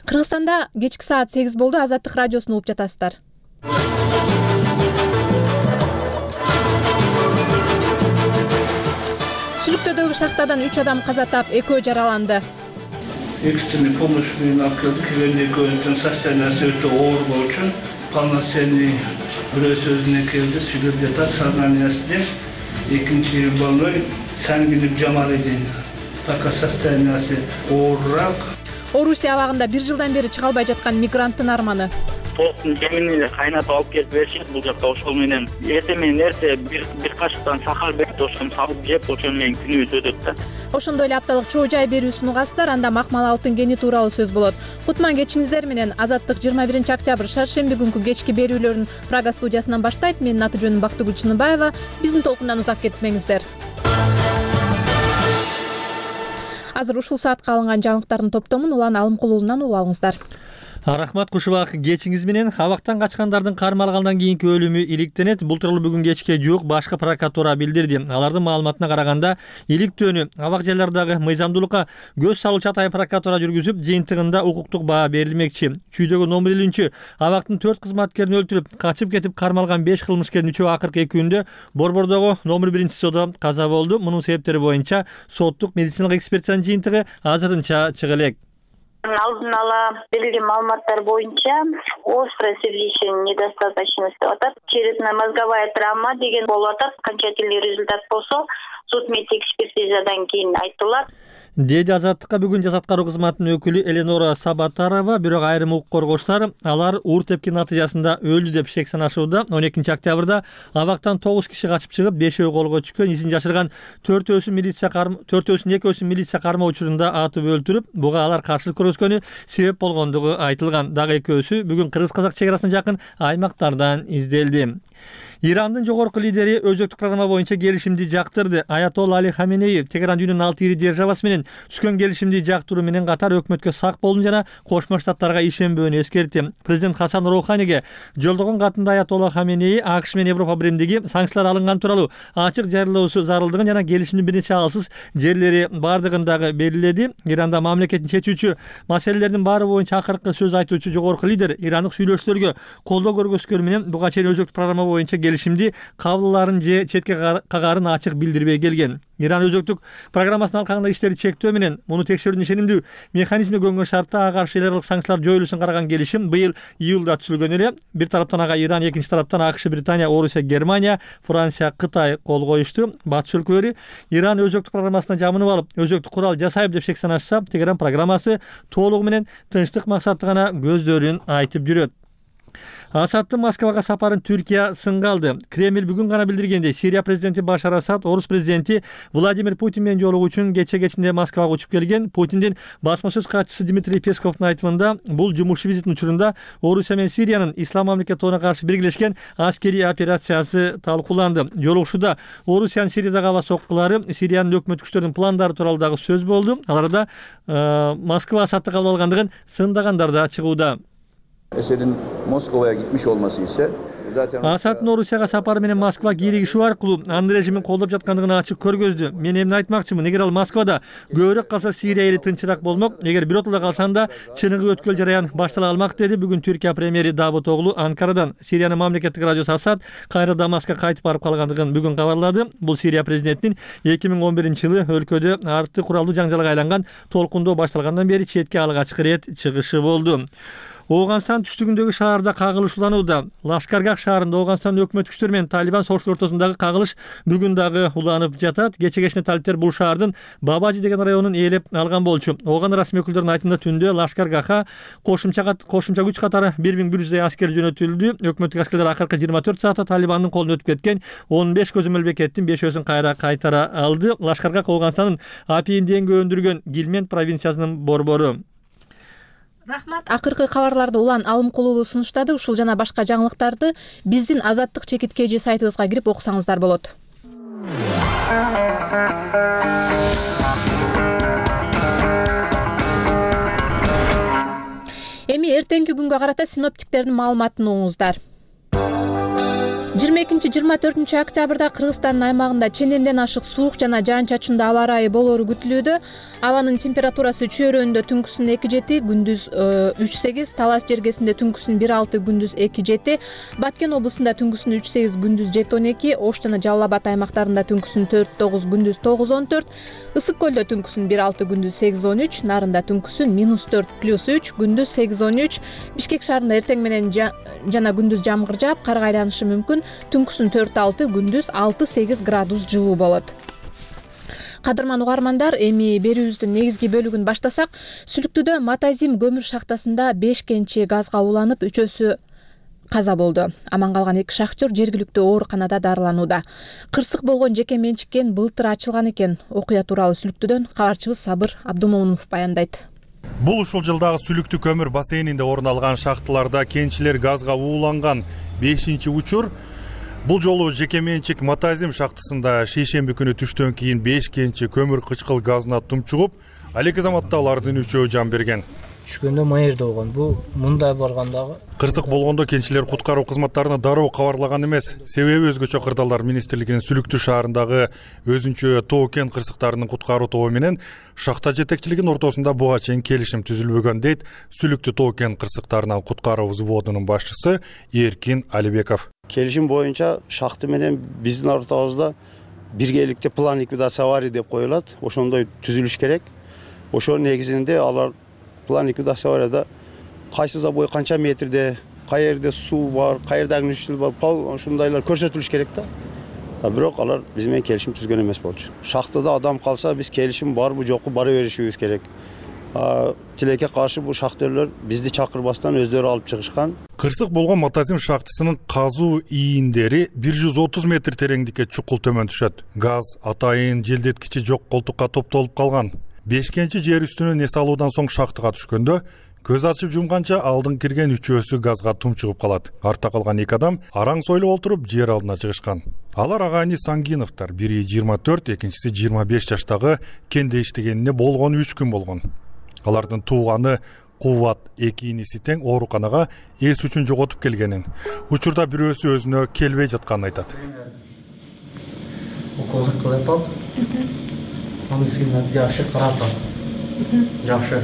Кыргызстанда кечки саат 8 болду. Азаттык радиосун угуп жатасыздар. Сүлүктөдөгү шахтадан 3 адам каза таап, 2 жараланды. Экстренный помощь менен алып келдик. Экөөнүн состояниясы өтө оор болчу. Полноценный бирөөсү өзүнө келди, сүйлөп жатат, сознаниясында. Экинчи больной сангинип жамалыйдын. Пока состояниясы оорураак. Орусия абагында 1 жылдан бери чыга албай жаткан мигранттын арманы. Токтун жемини кайнатып алып келип беришет бул жакта. Ошол менен эрте бир кашыктан сахар берип ошону салып жеп, ошол менен күнүбүз өтөт да. Ошондой эле апталык чоо жай берүүсүн угасыздар, анда Макмал Алтын кени тууралуу сөз болот. Кутман кечиңиздер менен. Азаттык 21-октябрь шаршемби күнкү кечки берүүлөрүн Прага студиясынан баштайт. Менин аты жөнүм Бактыгүл Чыныбаева. Биздин толкундан узак кетпеңиздер. Азыр ушул саатка алынган жаңылыктардын топтомун Улан Алымкулуулунан угуп алыңыздар. Рахмат Кушубак, кечиңиз менен. Абактан качкандардын кармалгандан кийинки өлүмү иликтенет. Бул тууралуу бүгүн кечке жуук башкы прокуратура билдирди. Алардын маалыматына караганда, иликтөөнү абак жайлардагы мыйзамдуулукка көз салуучу Атайын прокуратура жүргүзүп, жыйынтыгында укуктук баа берилмекчи. Чүйдөгү номер 50-чү абактын 4 кызматкерин өлтүрүп, качып кетип кармалган 5 кылмышкердин 3-өө акыркы 2 күндө Борбордогу номер 1-содо каза болду. Мунун себептери боюнча соттук медициналык экспертизанын жыйынтыгы азырынча чыга элек. Алдын ала берилген маалыматтар боюнча острое сердечная недостаточность деп атат. Черепно-мозговая травма деген болуп атат. Окончательный результат болсо суд медэкспертизадан кийин айтылат. Деди Азаттыкка бүгүн жаза аткаруу кызматынын өкүлү Эленора Сабатарова, бирок айрым укук коргоочулар алар уур тепки натыйжасында өлдү деп шек санашууда. 12-октябрда абактан 9 киши качып чыгып, 5-өө колго түшкөн, изин жашырган 4-өөсүн милиция кармоо учурунда атып өлтүрүп, буга алар каршылык көрсөткөнү себеп болгондугу айтылган. Дагы 2-өөсү бүгүн кыргыз-казак чек арасына жакын аймактардан изделди. Ирандын жогорку лидери өзөктүк программа боюнча келишимди жактырды. Аятолла Али Хаменеи Тегеран дүйнөнүн 6 ири державасы менен түшкөн келишимди жактыруу менен катар өкмөткө сак болуун жана Кошмо Штаттарга ишенбөөнү эскертти. Президент Хасан Роуханиге жолдогон катында Аятолла Хаменеи АКШ менен Европа биримдиги санкциялар алынган тууралуу ачык жарыялоосу зарылдыгын жана келишимдин бир нече алсыз жерлери бардыгын дагы белгиледи. Иранда мамлекеттин чечүүчү маселелердин баары боюнча акыркы сөз айтуучу жогорку лидер ирандык сүйлөшүүлөргө колдоо көргөзгөнү менен буга чейин өзөктүк программа боюнча келишимди кабылларын же четке кагарын ачык билдирбей келген. Иран өзөктүк программасынын алкагында иштерди чектөө менен муну текшерүүнүн ишенимдүү механизми көнгөн шартта ага каршы эл аралык санкциялар жоюлуусун караган келишим быйыл июлда түзүлгөн эле. Бир тараптан ага Иран, экинчи тараптан АКШ, Британия, Орусия, Германия, Франция, Кытай кол коюшту. Батыш өлкөлөрү Иран өзөктүк программасына жамынып алып, өзөктүк курал жасайбы деп шек санашса, Тегеран программасы толугу менен тынчтык максатты гана көздөрүн айтып жүрөт. Асадтын Москвага сапарын Түркия сынга алды. Кремль бүгүн гана билдиргендей, Сирия президенти Башар Асад орус президенти Владимир Путин менен жолугуу үчүн кечинде Москвага учуп келген. Путиндин басма сөз катчысы Дмитрий Песковдун айтымында, бул жумуш визитинин учурунда Орусия менен Сириянын ислам мамлекетине каршы биргелешкен аскерий операциясы талкууланды. Жолугушууда Орусиянын Сириядагы аба соккулары, Сириянын өкмөт күчтөрүнүн пландары тууралуу дагы сөз болду. Аларда Москва Асадты кабыл алгандыгын сындагандар да чыгууда. Esed'in Moskova'ya gitmiş olması ise Асадтын Орусияга сапары менен Москва кииригишүү аркылуу анын режимин колдоп жаткандыгын ачык көргөздү. Мен эмне айтмакчымын? Эгер ал Москвада көбүрөөк калса, Сирия эли тынчыраак болмок. Эгер биротоло калсанда, чыныгы өткөл жараян баштала алмак, деди бүгүн Түркия премьери Давутоглу Анкарадан. Сириянын мамлекеттик радиосу Асад кайра Дамаска кайтып барып калгандыгын бүгүн кабарлады. Бул Сирия президентинин 2011-жылы өлкөдө арты куралдуу жаңжалга айланган толкундоо башталгандан бери четке алгачкы ирет чыгышы болду. Оғанстан түштүгүндөгү шаарда кагылыш уланууда. Лашкаргах шаарында Оғанстан өкмөт күчтөрү менен Талибан согуштун ортосундагы кагылыш бүгүн дагы уланып жатат. Кече-кечине талиптер бул шаардын Бабажи деген районун ээлеп алган болчу. Оған расмий өкүлдөрүнүн айтымында түндө Лашкаргаха кошумча күч катары 1100 аскер жөнөтүлдү. Өкмөттүк аскерлер акыркы 24 саатта Талибандын колуна өтүп кеткен 15 көзөмөл бекеттин 5-өсүн кайра кайтара алды. Лашкаргах Оғанстандын апийим деңгөө өндүргөн Гилмент провинциясынын борбору. Рахмат. Акыркы кабарларды Улан Алымкулуулу сунуштады. Ушул жана башка жаңылыктарды биздин Азаттык чекиткеji сайтыбызга кирип окусаңыздар болот. Эми эртеңки күнгө карата синоптиктердин маалыматын угуңуздар. 22-24 октябрда Кыргызстандын аймагында ченемден ашык суук жана жаан-чачындуу аба ырайы болоору күтүлүүдө. Абанын температурасы чөйрөндө түнкүсүн 2-7, күндүз 3-8, Талас жергесинде түнкүсүн 1-6, күндүз 2-7, Баткен облусунда түнкүсүн 3-8, күндүз 7-12, Ош жана Жалал Абад аймактарында түнкүсүн 4-9, күндүз 9-14, Ысык көлдө түнкүсүн 1-6, күндүз 8-13, Нарында түнкүсүн -4+3, күндүз 8-13, Бишкек шаарында эртең менен жана күндүз жамгыр жаап, кар айланышы мүмкүн, түнкүсүн 4-6, күндүз 6-8 градус жылуу болот. Кадырман угармандар, эми берүүбүздүн негизги бөлүгүн баштасак, Сүлүктүдө Матазим көмүр шахтасында 5 кенчи газга уланып, 3-өсү каза болду. Аман калган 2 шахтер жергиликтүү ооруканада дарыланууда. Кырсык болгон жеке менчиккен былтыр ачылган экен. Окуя тууралуу Сүлүктүдөн кабарчыбыз Сабыр Абдумомунов баяндайт. Бул ушул жылдагы Сүлүктү көмүр бассейнинде орун алган шахталарда кенчилер газга ууланган 5-учур. Бул жолу жеке менчик Матазим шахтасында шейшемби күнү түштөн кийин 5 кенчи көмүр кычкыл газына тумчугуп, алеки заматта алардын 3-өө жан берген. Түшкөндө маерде болгон. Бул мындай баргандагы Кырсык болгондо кенчилер куткаруу кызматтарына дароо кабарлаган эмес. Себеби өзгөчө Кырдаалдар министрлигинин Сүлүктү шаарындагы өзүнчө тоо кен кырсыктарынын куткаруу тобу менен шахта жетекчилигинин ортосунда буга чейин келишим түзүлбөгөн дейт Сүлүктү тоо кен кырсыктарынан куткаруу взводунун башчысы Эркин Алибеков. Келишим боюнча шахты менен биздин ортобузда биргеликте план ликвидация аварий деп коюлат. Ошондой түзүлүш керек. Ошонун негизинде алар план ликвидация аварияда кайсы забой канча метрде, кай жерде суу бар, кай жерде агничтүү бар, ошондойлор көрсөтүлүш керек да. Бирок алар биз менен келишим түзгөн эмес болчу. Шахтада адам калса биз келишим барбы жокпу бара беришибиз керек. Тилекке каршы бул шахтерлер бизди чакырбастан өздөрү алып чыгышкан. Кырсык болгон Матазим шахтасынын казуу ийиндери 130 метр тереңдикке чукул төмөн түшөт. Газ атайын желдеткичи жок колтукка топтолуп калган. 5 кенчи жер үстүнөн эс алуудан соң шахтага түшкөндө көз ачып жумганча алдын кирген 3-өсү газга тумчугуп калат. Артта калган 2 адам араң сойлоп отуруп жер алдына чыгышкан. Алар агайны Сангиновтар, бири 24, экинчиси 25 жаштагы кенде иштегенине болгону 3 күн болгон. Алардын тууганы Кубат 2 иниси тең ооруканага эс үчүн жоготуп келгенин, учурда бирөөсү өзүнө келбей жатканын айтат. уколдук кылып алып, анысына жакшы карап ал. Жакшы.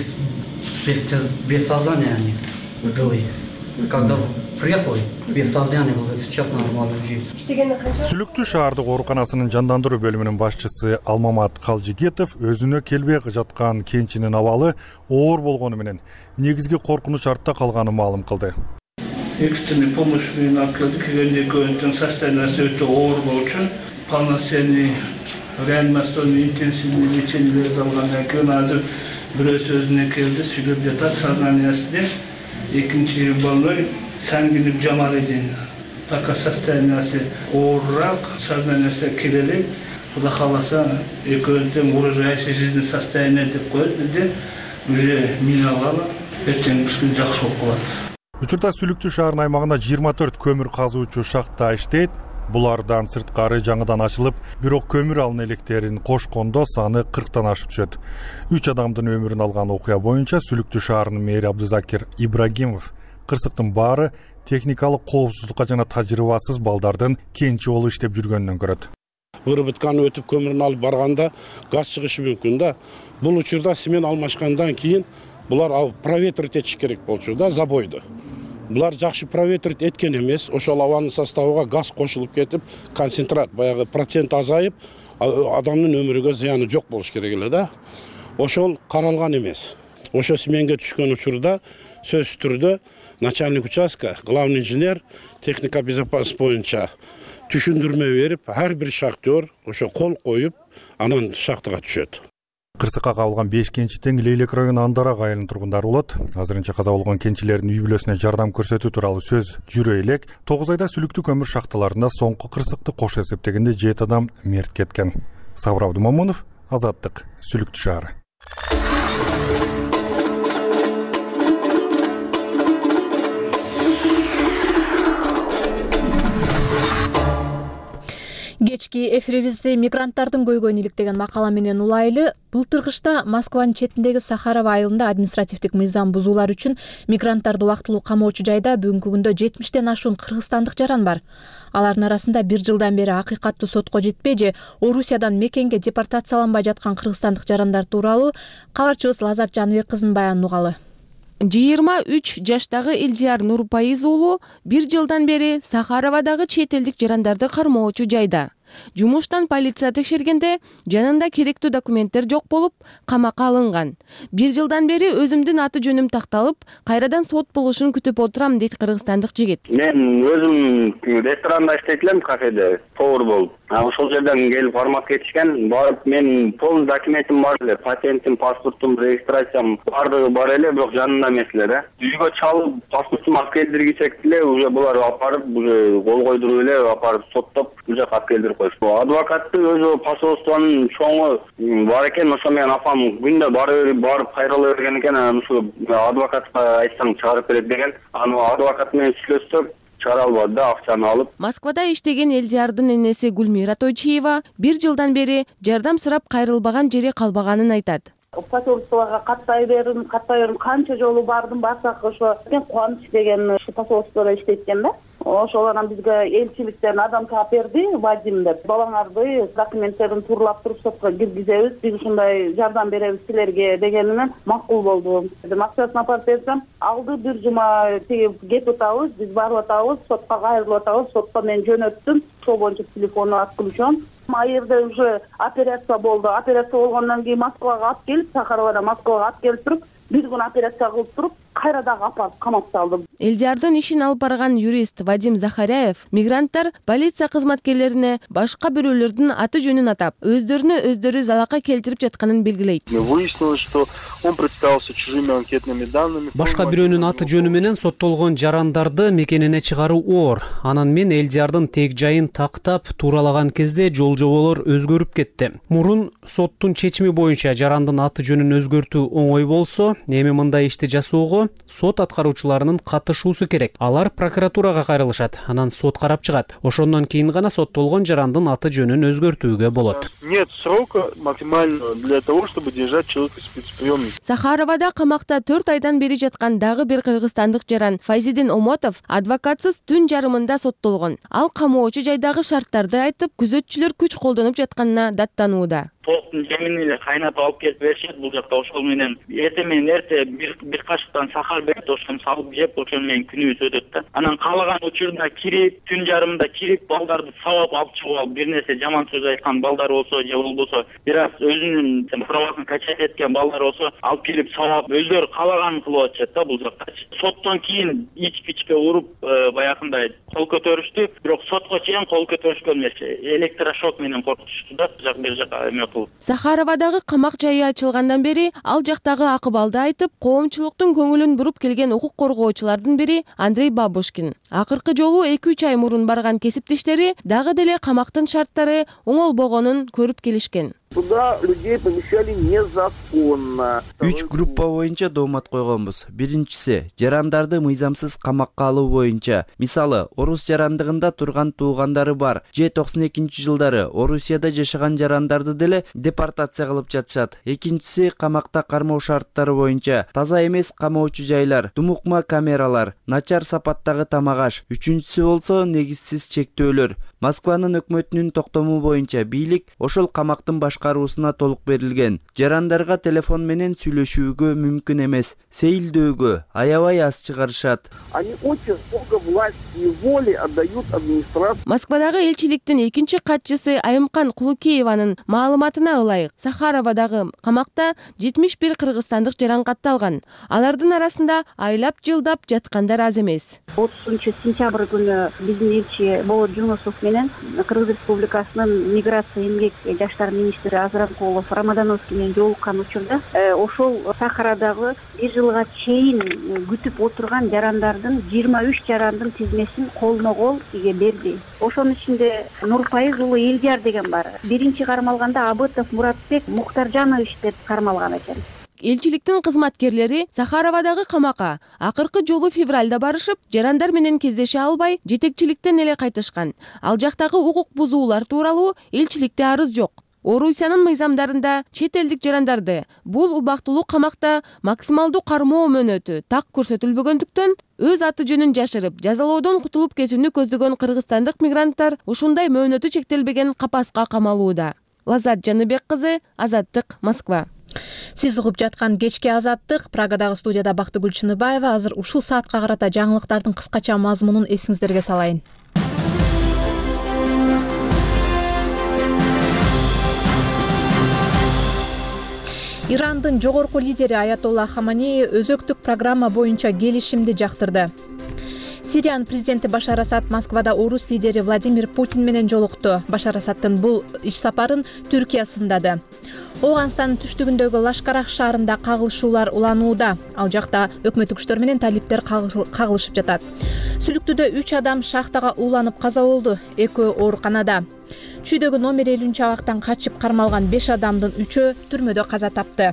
Без сознания они были. Когда приехал, без сознания был, сейчас нормально жив. Сүлүктү шаардык ооруканасынын жандандыруу бөлүмүнүн башчысы Алмамат Калжигетов өзүнө келбей жаткан кенчинин абалы оор болгону менен негизги коркунуч артта калганын маалым кылды. Экстренный помощь менен алып келгенде көбүнчө состояниясы өтө оор болчу. Полноценный реанимационный интенсивный лечениелерди алгандан кийин азыр бирөөсү өзүнө келди, сүйлөп жатат сознаниясында. Экинчи больной Сангинов Жамалидин пока состояниясы оорураак, сознаниясы келели. Куда кааласа экөөдөн угрожающее жизненное состояние деп коет бизде. Уже миновало. Эртең күн жакшы болуп калат. Учурда Сүлүктү шаарынын аймагында 24 көмүр казуучу шахта иштейт. Булардан сырткары жаңыдан ачылып, бирок көмүр алын электерин кошкондо саны 40тан ашып түшөт. 3 адамдын өмүрүн алган окуя боюнча Сүлүктү шаарынын мэри Абдузакир Ибрагимов кырсыктын баары техникалык коопсуздукка жана тажрыйбасыз балдардын кенчи болуп иштеп жүргөнүнөн көрөт. Выработканы өтүп көмүрүн алып барганда газ чыгышы мүмкүн да. Бул учурда смена алмашкандан кийин булар проветрить этиш керек болчу да, забойду. Булар жакшы проветрить эткен эмес, ошол абанын составыга газ кошулуп кетип, концентрат, баягы процент азайып, адамдын өмүрүгө зыяны жок болуш керек эле да. Ошол каралган эмес. Ошо сменге түшкөн учурда сөзсүз түрдө начальник участка, главный инженер, техника безопасность боюнча түшүндүрмө берип, ар бир шахтер ошо кол коюп, анан шахтага түшөт. Кырсыкка кабылган 5 кенчи тең Лейлек району Андарак айылынын тургундары болот. Азырынча каза болгон кенчилердин үй бүлөсүнө жардам көрсөтүү тууралуу сөз жүрө элек. 9 айда Сүлүктү көмүр шахталарында соңку кырсыкты кош эсептегенде 7 адам мерт кеткен. Сабыр Абдумомунов, Азаттык, Сүлүктү шаары. Кечки эфирибизди мигранттардын көйгөйүн иликтеген макала менен улайлы. Былтыр кышта Москванын четиндеги Сахарова айылында административдик мыйзам бузуулар үчүн мигранттарды убактылуу камоочу жайда бүгүнкү күндө 70тен ашуун кыргызстандык жаран бар. Алардын арасында 1 жылдан бери акыйкаттуу сотко жетпей же Орусиядан мекенге депортацияланбай жаткан кыргызстандык жарандар тууралуу кабарчыбыз Лазат Жаныбек кызынын баянын угалы. 23 жаштагы Элдияр Нурпайыз уулу 1 жылдан бери Сахаровадагы чет элдик жарандарды кармоочу жайда. Жумуштан полиция текшергенде жанында керектүү документтер жок болуп, камакка алынган. 1 жылдан бери өзүмдүн аты жөнүм такталып, кайрадан сот болушун күтүп отурам дейт кыргызстандык жигит. Мен өзүм ресторанда иштейт элем, кафеде, повар болуп. Ошол жерден келип формат кетишкен. Барып мен полный документим бар эле, патентим, паспортум, регистрациям бардыгы бар эле, бирок жанында эмес эле. Үйгө чалып, паспортум алып келдиргичек эле, уже булар апарып, уже кол койдуруп эле, апарып соттоп, уже кап келдирип койушту. Адвокатты өзү посольствонун чоңу бар экен, ошо менен апам күндө барып кайрыла берген экен, ошо адвокатка айтсаң чыгарып берет деген. Аны адвокат менен сүйлөшсөк, чыгара албады да, акчаны алып. Москвада иштеген Элдиярдын энеси Гүлмира Тойчиева 1 жылдан бери жардам сурап кайрылбаган жери калбаганын айтат. Посольствого каттай бердим, канча жолу бардым, барсак ошо Кубаныч деген посольстводо иштейт экен да. Ошолордан бизге элчиликтен адам таап берди, Вадим деп. Балаңарды документтерин турлап туруп сотко киргизебиз, биз ушундай жардам беребиз силерге дегенимен макул болду. Акчасын апарып берсем, алды 1 жума кетип атабыз, биз барып атабыз, сотко кайрылып атабыз, сотко мен жөнөттүм. Ошол боюнча телефону отключен. Айырда уже операция болду. Операция болгондон кийин Москвага алып келип, Сахаровада Москвага алып келип туруп, 1 күн операция кылып туруп, кайрадан апарып камап салды. Элдиярдын ишин алып барган юрист Вадим Захаряев мигранттар полиция кызматкерлерине башка бирөөлөрдүн аты жөнүн атап, өздөрүнө өздөрү залакка келтирип жатканын белгилейт. Выяснилось, что он представился чужими анкетными данными. Башка бирөөнүн аты жөнү менен соттолгон жарандарды мекенине чыгаруу оор. Анан мен Элдиярдын тег жайын тактап туралаган кезде жол жоболор өзгөрүп кетти. Мурун соттун чечими боюнча жарандын аты жөнүн өзгөртүү оңой болсо, эми мындай ишти жасоого сот аткаруучуларынын катышуусу керек. Алар прокуратурага кайрылышат, анан сот карап чыгат. Ошондон кийин гана соттолгон жарандын аты жөнүн өзгөртүүгө болот. Нет срока максимального для того, чтобы держать человека в спецприемнике. Сахаровада камакта 4 айдан бери жаткан дагы бир кыргызстандык жаран Файзидин Омотов адвокатсыз түн жарымында соттолгон. Ал камоочу жайдагы шарттарды айтып, күзөтчүлөр күч колдонуп жатканына даттанууда. Токтун жемин эле кайнатып алып келип беришет бул жакта, ошол менен эрте бир кашыктан сахар берип, ошону салып жеп, ошол менен күнүбүз өтөт да. Анан каалаган учурда кирип, түн жарымда кирип, балдарды сабап алып чыгып алып, бир нерсе жаман сөз айткан балдар болсо же болбосо, бир аз өзүнүн правасын качать эткен балдар болсо, алып келип сабап, өздөрү каалаганын кылып атышат да бул жакта. Соттон кийин ичке уруп, баягындай кол көтөрүштү, бирок сотко чейин кол көтөрүшкөн эмес, электрошок менен коркутушту да, бир жака эме кылып. Сахаровадагы камак жайы ачылгандан бери ал жактагы акыбалды айтып, коомчулуктун көңүлүн буруп келген укук коргоочулардын бири Андрей Бабушкин. Акыркы жолу 2-3 ай мурун барган кесиптештери дагы деле камактын шарттары оңолбогонун көрүп келишкен. Туда людей помещали незаконно. 3 группа боюнча доомат койгонбуз. Биринчиси жарандарды мыйзамсыз камакка алуу боюнча. Мисалы, орус жарандыгында турган туугандары бар. Же 92-жылдары Орусияда жашаган жарандарды деле депортация кылып жатышат. Экинчиси камакта кармоо шарттары боюнча таза эмес камоочу жайлар, тумукма камералар, начар сапаттагы тамак-аш. Үчүнчүсү болсо негизсиз чектөөлөр. Москванын өкмөтүнүн токтому боюнча бийлик ошол камактын башкаруусуна толук берилген. Жарандарга телефон менен сүйлөшүүгө мүмкүн эмес. Сейилдөөгө аябай аз чыгарышат. Они очень много власти и воли отдают администрации. Москвадагы элчиликтин экинчи катчысы Айымкан Кулукееванын маалыматына ылайык, Сахаровадагы камакта 71 кыргызстандык жаран катталган. Алардын арасында айлап жылдап жаткандар аз эмес. 30 сентябрь күнү биздин элчи Болот Жунусов менен Кыргыз Республикасынын миграция эмгек жаштар министри Азранкулов Рамадановский менен жолуккан учурда ошол Сахарадагы 1 жылга чейин күтүп отурган жарандардын 23 жарандын тизмесин колмо-кол берди. Ошонун ичинде Нурпайыз уулу Элдияр деген бар. Биринчи кармалганда Абытов Муратбек Муктаржанович деп кармалган экен. элчиликтин кызматкерлери Сахаровадагы камакка акыркы жолу февралда барышып, жарандар менен кездеше албай, жетекчиликтен эле кайтышкан. Ал жактагы укук бузуулар тууралуу элчиликте арыз жок. Орусиянын мыйзамдарында чет элдик жарандарды бул убактылуу камакта максималдуу кармоо мөөнөтү так көрсөтүлбөгөндүктөн өз аты жөнүн жашырып, жазалоодон кутулуп кетүүнү көздөгөн кыргызстандык мигранттар ушундай мөөнөтү чектелбеген капаска камалууда. Лазат Жаныбек кызы, Азаттык, Москва. Сиз угуп жаткан кечки Азаттык, Прагадагы студияда Бактыгүл Чыныбаева. Азыр ушул саатка карата жаңылыктардын кыскача мазмунун эсиңиздерге салайын. Ирандын жогорку лидери Аятолла Хаманеи өзөктүк программа боюнча келишимди жактырды. Сириянын президенти Башар Асад Москвада орус лидери Владимир Путин менен жолукту. Башар Асадтын бул иш сапарын Түркия сындады. Ооганстандын түштүгүндөгү Лашкарах шаарында кагылышуулар уланууда. Ал жакта өкмөт күчтөр менен талиптер кагылышып жатат. Сүлүктүдө 3 адам шахтага ууланып каза болду, 2 ооруканада. Чүйдөгү номер 50 абактан качып кармалган 5 адамдын 3-өө түрмөдө каза тапты.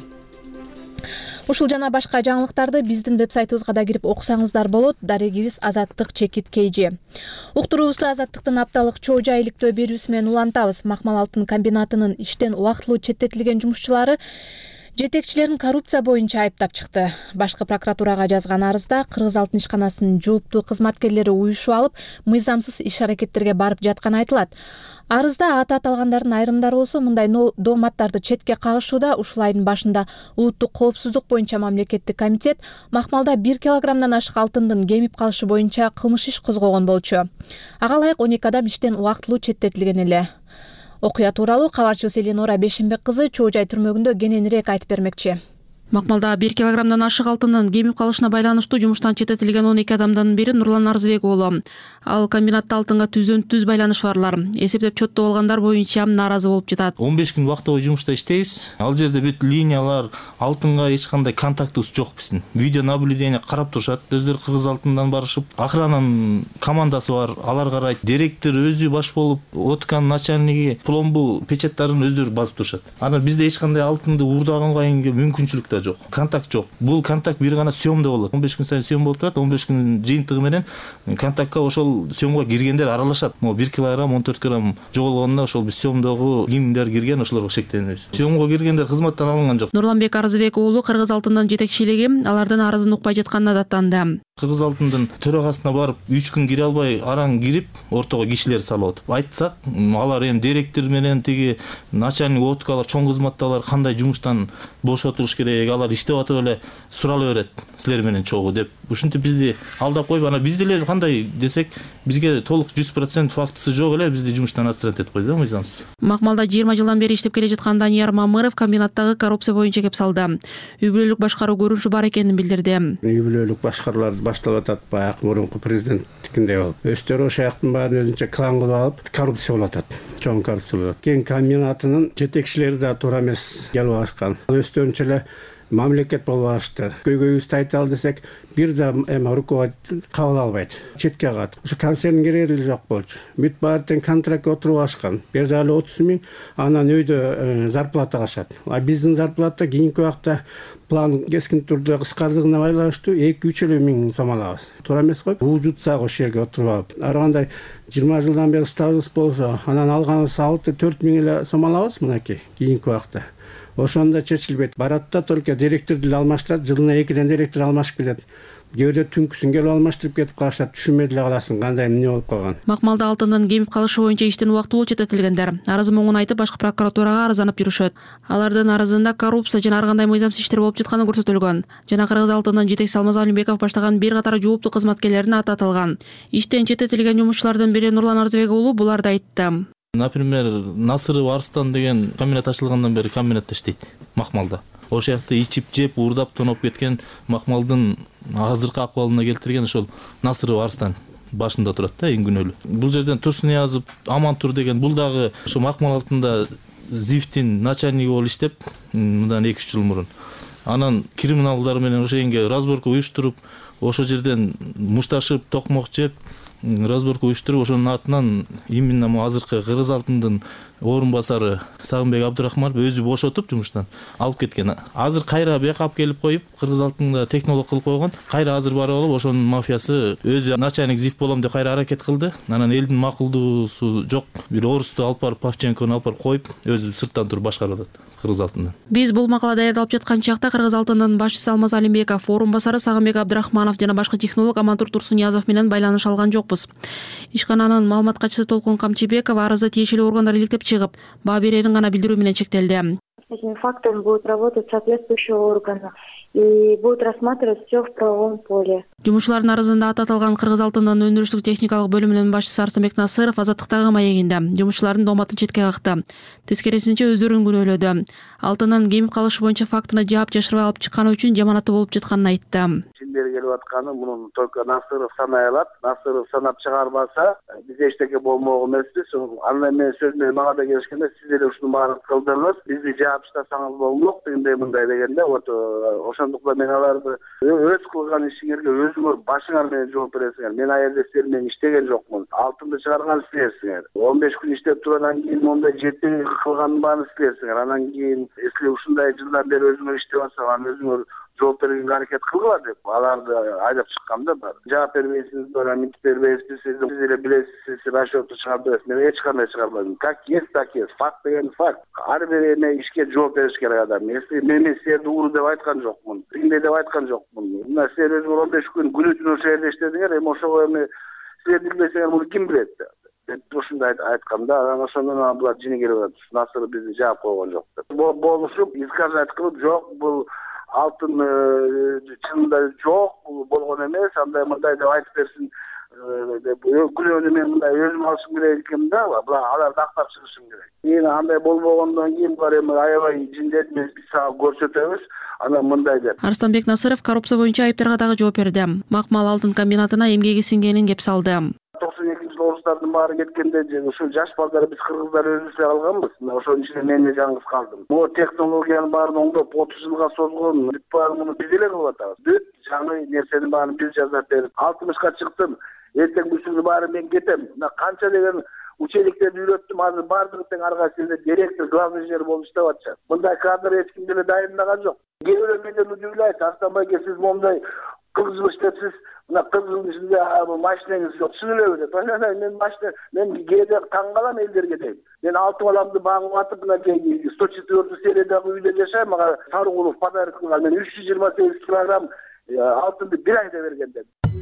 Ушул жана башка жаңылыктарды биздин вебсайтыбызга да кирип окусаңыздар болот. Дарегибиз Азаттык _KG. Уктуруубузду Азаттыктын апталык чоо жай иликтөө берүүсү менен улантабыз. Макмал алтын комбинатынын иштен убактылуу четтетилген жумушчулары жетекчилерин коррупция боюнча айыптап чыкты. Башкы прокуратурага жазган арызда Кыргыз алтын ишканасынын жооптуу кызматкерлери уюшуп алып, мыйзамсыз иш-аракеттерге барып жатканы айтылат. Арызда аты аталгандардын айрымдары болсо мындай дооматтарды четке кагышууда. Ушул айдын башында улуттук коопсуздук боюнча мамлекеттик комитет Макмалда 1 килограммдан ашык алтындын кемип калышы боюнча кылмыш иш козгогон болчу. Ага ылайык 12 адам иштен убактылуу четтетилген эле. Окуя тууралуу кабарчыбыз Эленора Бешенбек кызы чоо жай түрмөгүндө кененирээк айтып бермекчи. Макмалда 1 килограммдан ашык алтындын кемип калышына байланыштуу жумуштан четтетилген 12 адамдын бири Нурлан Арзыбек уулу. Ал комбинатта алтынга түз байланыш барлар. Эсептеп чоттоп алгандар боюнча нааразы болуп жатат. 15 күн убактылуу жумушта иштейбиз. Ал жерде бүт линиялар, алтынга эч кандай контактыбыз жок биздин. Видео наблюдение карап турушат. Өздөрү Кыргыз алтындан барышып, охрананын командасы бар, алар карайт. Директор өзү баш болуп, откан начальниги пломбу печаттарын өздөрү басып турушат. Анан бизде эч кандай алтынды уурдаганга мүмкүнчүлүк жок. Контакт жок. Бул контакт бир гана съемда болот. 15 күн сайын съем болуп турат. 15 күн жыйынтыгы менен контактка ошол съемга киргендер аралашат. 1 килограмм 14 грамм жоголгонда ошол биз съемдогу кимдер кирген ошолорго шектенебиз. Съемга киргендер кызматтан алынган жок. Нурланбек Арзыбек уулу Кыргыз алтындын жетекчилиги алардын арызын укпай жатканына даттанды. Кыргыз алтындын төрагасына барып 3 күн кире албай араң кирип ортого кишилер салып атып. Айтсак, алар эми директор менен тиги начальник откалар, чоң кызматталар кандай жумуштан бошотуш керек, алар иштеп атып эле сурала берет силер менен чогуу деп. Ушинтип бизди алдап коюп, ана бизде эле кандай десек, бизге толук 100% фактысы жок эле бизди жумуштан отстранить этип койду, мыйзамсыз. Макмалда 20 жылдан бери иштеп келе жаткан Данияр Мамыров комбинаттагы коррупция боюнча кеп салды. Үй бүлөлүк башкаруу көрүнүшү бар экенин билдирди. Үй бүлөлүк башкаруулар башталып атат, баягы мурунку президенттикиндей болуп. Өздөрү ошол жактын баарын өзүнчө клан кылып алып, коррупция болуп атат. Чоң коррупция болуп атат. Кен комбинатынын жетекчилери да туура эмес келип алышкан. Өздөрүнчө эле мамлекет болуп алышты. Көйгөйүбүздү айта ал десек, бир да руководитель кабыл албайт. Четке калат. Ушу концерн кереги жок болчу. Бүт баары тең контрактка отуруп алышкан. Бир да 30 миң анан өйдө зарплата алышат. А биздин зарплата кийинки убакта план кескин түрдө кыскардыгына байланыштуу 2-3 миң сом алабыз. Туура эмес го? Бул жутсак ошол жерге отуруп алып. Ар кандай 20 жылдан бери стажыбыз болсо, анан алганыбыз 6-4 миң эле сом алабыз мынакей кийинки убакта. Ошондо чечилбейт. Баратта только директор деле алмаштырат, жылына 2ден директор алмашып келет. Кээде түнкүсүн келип алмаштырып кетип калышат, түшүнбөй деле каласың, кандай эмне болуп калган. Макмалда алтындын кемип калышы боюнча иштен убактылуу четтетилгендер арызы моңун айтып башкы прокуратурага арызданып жүрүшөт. Алардын арызында коррупция жана ар кандай мыйзамсыз иштер болуп жатканы көрсөтүлгөн. Жана Кыргыз алтынын жетекчиси Алмаз Алимбеков баштаган бир катар жооптуу кызматкерлерин аты аталган. Иштен четтетилген жумушчулардын бири Нурлан Арзыбек уулу буларды айтты. Например, Насыров Арстан деген комбинат ачылгандан бери комбинатта иштейт Макмалда. Ошол жакта ичип жеп, уурдап тоноп кеткен Макмалдын азыркы акыбалына келтирген ошол Насыров Арстан башында турат да, эң күнөөлүү. Бул жерден Турсуниязов, Амантур деген бул дагы ошо Макмал алтында ЗИФтин начальниги болуп иштеп, мындан 2-3 жыл мурун. Анан криминалдар менен ошо жерге разборка уюштуруп, ошол жерден мушташып, токмок жеп, разборку уюштуруп ошонун атынан именно азыркы кыргыз алтындын орун басары Сагынбек Абдырахманов өзү бошотуп жумуштан алып кеткен. Азыр кайра бияка алып келип коюп, кыргыз алтында технолог кылып койгон. Кайра азыр барып алып, ошонун мафиясы өзү начальник ЗИФ болом деп кайра аракет кылды. Анан элдин макулдуусу жок, бир орусту алып барып, Павченкону алып барып коюп, өзү сырттан туруп башкарып атат кыргыз алтындан. Биз бул макала даярдалып жаткан чакта кыргыз алтынынын башчысы Алмаз Алимбеков, орун басары Сагынбек Абдырахманов жана башкы технолог Амантур Турсуниязов менен байланыш алган жокпуз. Ишкананын маалымат катчысы Толкун Камчыбекова арызды тиешелүү органдар иликтеп чыгып, баа берерин гана билдирүү менен чектелди. С этими фактами будут работать соответствующие органы и будут рассматривать все в правовом поле. Жумушчулардын арызында аты аталган кыргыз алтынынын өндүрүштүк техникалык бөлүмүнүн башчысы Арсанбек Насыров азаттыктагы маегинде жумушчулардын дооматын четке какты. Тескерисинче өздөрүн күнөөлөдү. Алтынын кемип калышы боюнча фактыны жаап жашырбай алып чыкканы үчүн жаманаты болуп жатканын айтты. Бери келип атканы мунун только Насыров санай алат. Насыров санап чыгарбаса, биз эчтеке болмок эмеспиз. Андан мен сөзүмө мага да келишкенде сиз эле ушуну баарын кылдырыңыз. Бизди жаап таштасаңыз болмок дегендей мындай дегенде, вот ошондуктан мен аларды өз кылган ишиңерге өзүңөр башыңар менен жооп бересиңер. Мен ал жерде силер менен иштеген жокмун. Алтынды чыгарган силерсиңер. 15 күн иштеп туруп кийин мондай жети кылганын баарын силерсиңер. Анан кийин эсли ушундай жылдан бери өзүңөр иштеп атсаңар, өзүңөр жооп берүүгө аракет кылгыла деп аларды айдап чыкканда бар. Жаап бербейсиңиз, мынтип бербейсиз, сиз эле билесиз, расчётту чыгарып бересиз. Мен эч кандай чыгарбадым. Как есть, так есть. Факт деген факт. Ар бир эме ишке жооп бериш керек адам. Если мен силерди уру деп айткан жокмун, тигиндей деп айткан жокмун. Мына силер өзүңөр 15 күн күнү түнү ошол жерде иштедиңер, эми ошого эми силер билбесеңер муну ким билет? Ушундай айтканда, анан ошондон булар жини келип атат. Насыр бизди жаап койгон жок деп. Болушуп, изгажать кылып, жок, бул алтын чынында жок, болгон эмес, андай мындай деп айтып берсин деп күнөөнү мен мындай өзүм алышым керек экен да, аларды актап чыгышым керек. Кийин андай болбогондон кийин булар эми аябай жиндет эмес, биз сага көрсөтөбүз, анан мындай деп. Арстанбек Насыров коррупция боюнча айыптарга дагы жооп берди. Макмал алтын комбинатына эмгеги сиңгенин кеп салды. 92 орустардын баары кеткенде ушул жаш балдар биз кыргыздар өзүбүз калганбыз. Ошонун ичинде мен эле жалгыз калдым. Могу технологиянын баарын оңдоп 30 жылга созгон бүт баарын муну биз эле кылып атабыз. Бүт жаңы нерсенин баарын биз жасап берип 60ка чыктым. Эртең бүсүнү баары мен кетем. Мына канча деген учениктерди үйрөттүм. Азыр бардыгы тең ар кайсысы директор, главный инженер болуп иштеп атышат. Мындай кадр эч ким деле дайындаган жок. Кээ менден удивляет, Арстанбек эке, сиз момундай 40 жыл иштепсиз. Мына 40 жылдын ичинде машинеңиз жок. Чын элеби деп. Мен кээде таң калам элдерге дейм. Мен 6 баламды багып атып, мынакей 104 сериядагы үйдө жашайм. Мага Сарыгулов подарок кылган. Мен 328 килограмм алтынды бир айда бергендем.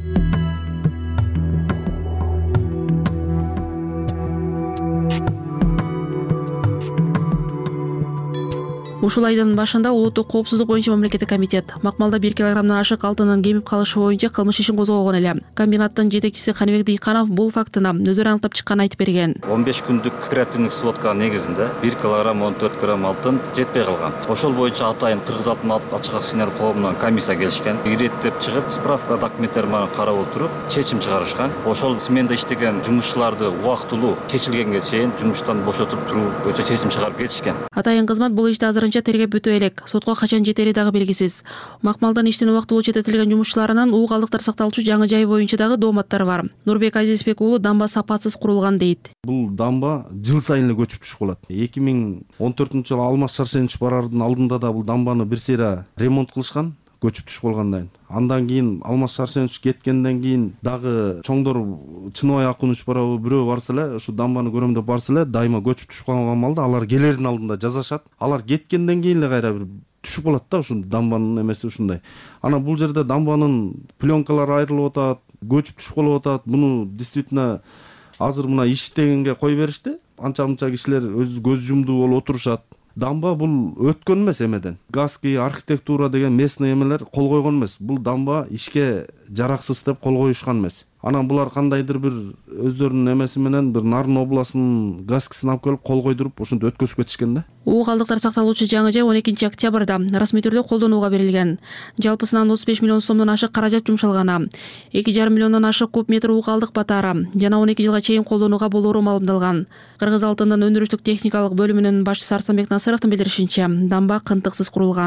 Ушул айдын башында улуттук коопсуздук боюнча мамлекеттик комитет Макмалда 1 килограммдан ашык алтынын кемип калышы боюнча кылмыш ишин козгогон эле. Комбинаттын жетекчиси Каныбек Дыйканов бул фактыны өзү аныктап чыкканын айтып берген. 15 күндүк оперативдик сводка негизинде 1 килограмм 14 грамм алтын жетпей калган. Ошол боюнча атайын Кыргыз алтын ачык акционер коомунан комиссия келишкен. Иреттеп чыгып, справка документтер менен карап отуруп, чечим чыгарышкан. Ошол сменде иштеген жумушчуларды убактылуу чечилгенге чейин жумуштан бошотуп туруу боюнча чечим чыгарып кетишкен. Атайын кызмат бул ишти азырынча тергеп бүтө элек. Сотко качан жетери дагы белгисиз. Макмалдан иштен убактылуу чететилген жумушчуларынын уугалдыктар сакталуучу жаңы жай боюнча дагы дооматтары бар. Нурбек Азизбек уулу дамба сапатсыз курулган дейт. Бул дамба жыл сайын эле көчүп түшүп калат. 2014-жылы Алмаз Шаршенович барардын алдында да бул дамбаны бир сыйра ремонт кылышкан. Көчүп түшүп калгандан. Андан кийин Алмаз Шаршенович кеткенден кийин дагы чоңдор Чыныбай Акунович барабы бирөө барса эле, ушу дамбаны көрөм деп барса эле, дайыма көчүп түшүп калган малда алар келердин алдында жазашат. Алар кеткенден кийин эле кайра бир түшүп калат да ушул дамбанын эмеси ушундай. Анан бул жерде дамбанын пленкалары айрылып атат, көчүп түшүп калып атат. Буну действительно азыр мына иштегенге кой беришти. Анча-мынча кишилер өз көз жумдуу болуп отурушат. Дамба бул өткөн эмес эмеден. Газки, архитектура деген местный эмелер кол койгон эмес. Бул дамба ишке жараксыз деп кол коюшкан эмес. Анан булар кандайдыр бир өздөрүнүн эмеси менен бир Нарын областынын газкисин алып келип кол койдуруп ошентип өткөзүп кетишкен да. Уугалдыктар сакталуучу жаңы жай 12 октябрда расмий түрдө колдонууга берилген. Жалпысынан 35 миллион сомдон ашык каражат жумшалганы, 2,5 миллиондон ашык куб метр уугалдык батаары жана 12 жылга чейин колдонууга болоору маалымдалган. Кыргыз алтынын өндүрүштүк техникалык бөлүмүнүн башчысы Арсанбек Насыровдун билдиришинче, дамба кынтыксыз курулган.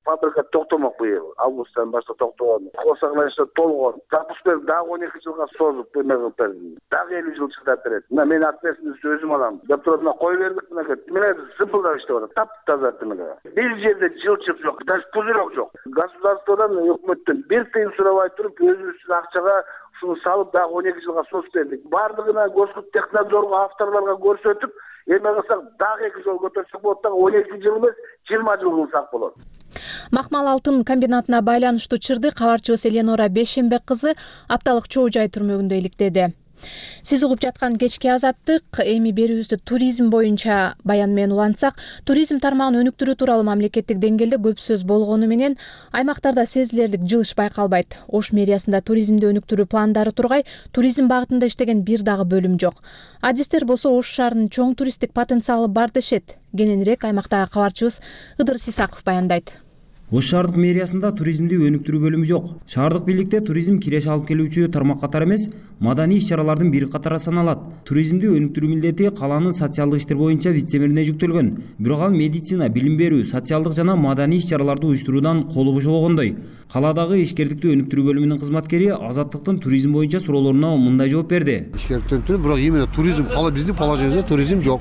фабрика токтомок быйыл августтан баштап токтогон. Хозяйство толгон. Запускты дагы 12 жылга созуп эме кылып берди. Дагы 50 жыл чыдап берет. Мына мен ответственность өзүм алам. Доктормуна кой бердик мынакей. Мен зыпылдап иштеп атат. Таптаза тимге. Бир жерде жылчып жок, даже пузырек жок. Государстводан, өкмөттөн бир тыйын сурабай туруп өзүбүздүн акчага ушуну салып дагы 12 жылга созуп бердик. Бардыгына Госкомтехнадзорго авторлорго көрсөтүп, эме кылсак дагы 2 жыл көтөрсөк болот да 12 жыл эмес 20 жыл кылсак болот. Макмал алтын комбинатына байланыштуу чырды кабарчыбыз Эленора Бешембек кызы апталык чоо жай түрмөгүндө иликтеди. Сиз угуп жаткан кечки азаттык. Эми берүүбүздү туризм боюнча баян менен улантсак, туризм тармагын өнүктүрүү тууралуу мамлекеттик деңгээлде көп сөз болгону менен аймактарда сезилерлик жылыш байкалбайт. Ош мэриясында туризмди өнүктүрүү пландары тургай, туризм багытында иштеген бир дагы бөлүм жок. Адистер болсо Ош шаарынын чоң туристтик потенциалы бар дешет. Кененирээк аймактагы кабарчыбыз Ыдыр Сисаков баяндайт. Ош шаардык мэриясында туризмди өнүктүрүү бөлүмү жок. Шаардык бийликте туризм киреше алып келүүчү тармак катары эмес, маданий иш-чаралардын бири катары саналат. Туризмди өнүктүрүү милдети калаанын социалдык иштер боюнча вице-мэрине жүктөлгөн. Бирок ал медицина, билим берүү, социалдык жана маданий иш-чараларды уюштуруудан колу бошобогондой. Калаадагы ишкердикти өнүктүрүү бөлүмүнүн кызматкери Азаттыктын туризм боюнча суроолоруна мындай жооп берди. Ишкердиктен бирок именно туризм, биздин положениябызда туризм жок.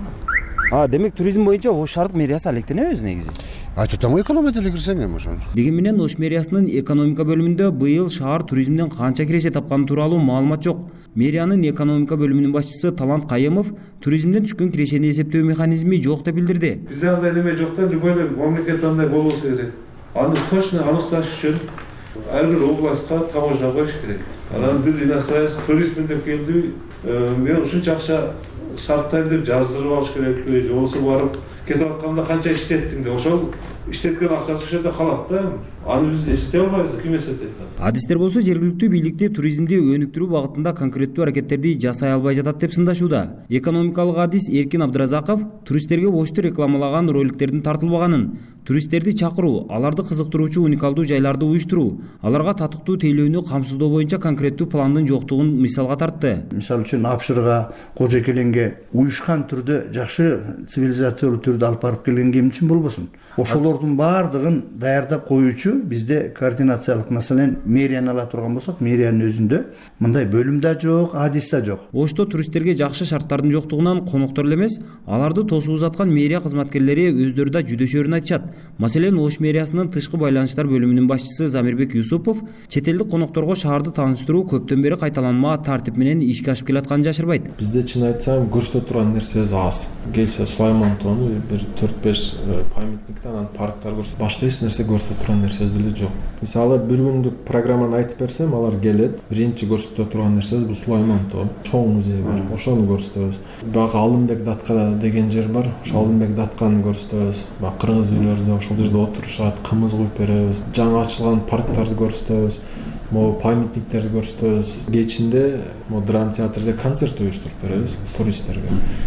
Демек туризм боюнча Ош шаардык мэриясы алектенеби негизи? Айтам экономияда кирсем эми ошону. Деги менен Ош мэриясынын экономика бөлүмүндө быйыл шаар туризмден канча киреше тапканы тууралуу маалымат жок. Мэриянын экономика бөлүмүнүн башчысы Талант Кайымов туризмден түшкөн кирешени эсептөө механизми жок деп билдирди. Бизде андай неме жок да, любой мамлекет андай болбосо керек. Аны точно аныкташ үчүн ар бир областка таможня коюш керек. Анан бир иностранец туризм деп келди, мен ушунча акча сарптайм деп жаздырып алыш керекпи, же болбосо барып кетип атканда канча иштеттиң деп, ошол иштеткен акчасы ошол жерде калат да. Аны биз эсептей албайбыз, ким эсептейт? Адистер болсо жергиликтүү бийликти туризмди өнүктүрүү багытында конкреттүү аракеттерди жасай албай жатат деп сындашууда. Экономикалык адис Эркин Абдыразаков туристтерге Ошто рекламалаган роликтердин тартылбаганын, туристтерди чакыруу, аларды кызыктыруучу уникалдуу жайларды уюштуруу, аларга татыктуу тейлөөнү камсыздоо боюнча конкреттүү пландын жоктугун мисалга тартты. Мисалы үчүн Апшырга, Кожокеленге уюшкан түрдө жакшы цивилизациялуу түрдө алып барып келген ким үчүн болбосун? Ошолордун баардыгын даярдап коюучу бизде координациялык, маселен, мэрияны ала турган болсок, мэриянын өзүндө мындай бөлүм да жок, адис да жок. Ошто туристтерге жакшы шарттардын жоктугунан коноктор эле эмес, аларды тосуп узаткан мэрия кызматкерлери өздөрү да жүдөшөрүн айтышат. Маселен, Ош мэриясынын тышкы байланыштар бөлүмүнүн башчысы Замирбек Юсупов чет элдик конокторго шаарды тааныштыруу көптөн бери кайталанма тартип менен ишке ашып келатканын жашырбайт. Бизде чын айтсам көрсөтө турган нерсебиз аз. Келсе Сулаймантоону бир 4-5 памятниктен анан парктар көрсөтөт. Башка эч нерсе көрсөтө турган нерсебиз деле жок. Мисалы бир күндүк программаны айтып берсем, алар келет. Биринчи көрсөтө турган нерсебиз бул Сулаймантоо. Чоң музей бар. Ошону көрсөтөбүз. Бак Алымбек датка деген жер бар. Ошо Алымбек датканы көрсөтөбүз. Бак кыргыз үйлөрдө ошол жерде отурушат, кымыз куюп беребиз. Жаңы ачылган парктарды көрсөтөбүз. Памятниктерди көрсөтөбүз. Кечинде драма театрда концерт уюштуруп беребиз туристтерге.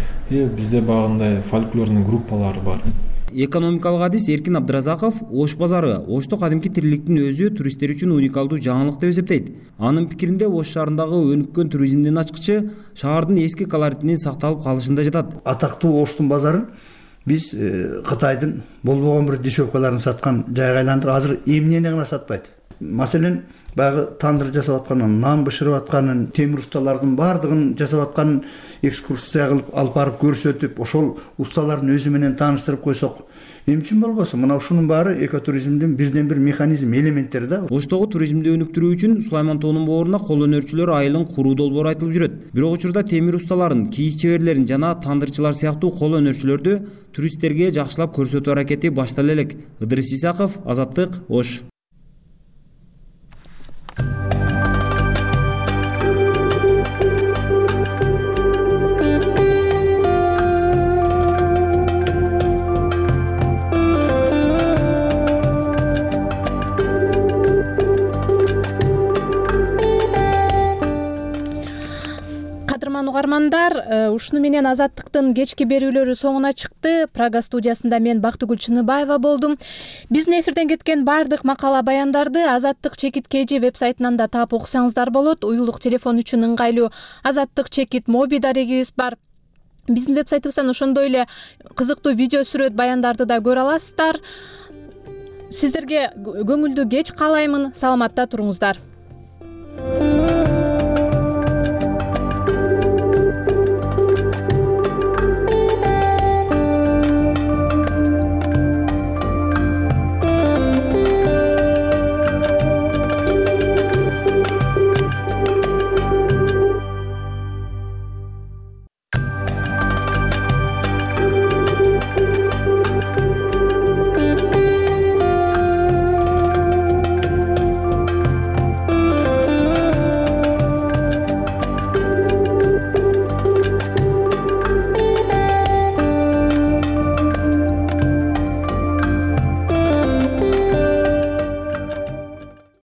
Бизде багындай фольклорный группалар бар. Экономикалык адис Эркин Абдыразаков Ош базары, Ошто кадимки тириликтин өзү туристтер үчүн уникалдуу жаңылык деп эсептейт. Анын пикиринде Ош шаарындагы өнүккөн туризмдин ачкычы шаардын эски колоритинин сакталып калышында жатат. Атактуу Оштун базарын биз Кытайдын болбогон бир дешевкаларын саткан жайга айландырып, азыр эмнени гана сатпайт. Маселен, баягы тандыр жасап атканын, нан бышырып атканын, темир усталардын баардыгын жасап атканын экскурсия кылып алып барып көрсөтүп, ошол усталардын өзү менен тааныштырып койсок, эмне үчүн болбосун? Мына ушунун баары экотуризмдин бирден бир механизм, элементтери да. Оштогу туризмди өнүктүрүү үчүн Сулаймантоонун бооруна кол өнөрчүлөр айылын куруу долбоору айтылып жүрөт. Бирок учурда темир усталарын, кийиз чеберлерин жана тандырчылар сыяктуу кол өнөрчүлөрдү туристтерге жакшылап көрсөтүү аракети баштала элек. Ыдыр Сисаков, Азаттык, Ош. Угармандар, ушуну менен Азаттыктын кечки берүүлөрү соңуна чыкты. Прага студиясында мен Бактыгүл Чыныбаева болдум. Биздин эфирден кеткен бардык макала баяндарды Азаттык чекит KG вебсайтынан да таап окусаңыздар болот. Уюлдук телефон үчүн ыңгайлуу Азаттык чекит моби дарегибиз бар. Биздин вебсайтыбыздан ошондой эле кызыктуу видео сүрөт баяндарды да көрө аласыздар. Сиздерге көңүлдүү кеч каалаймын. Саламатта туруңуздар.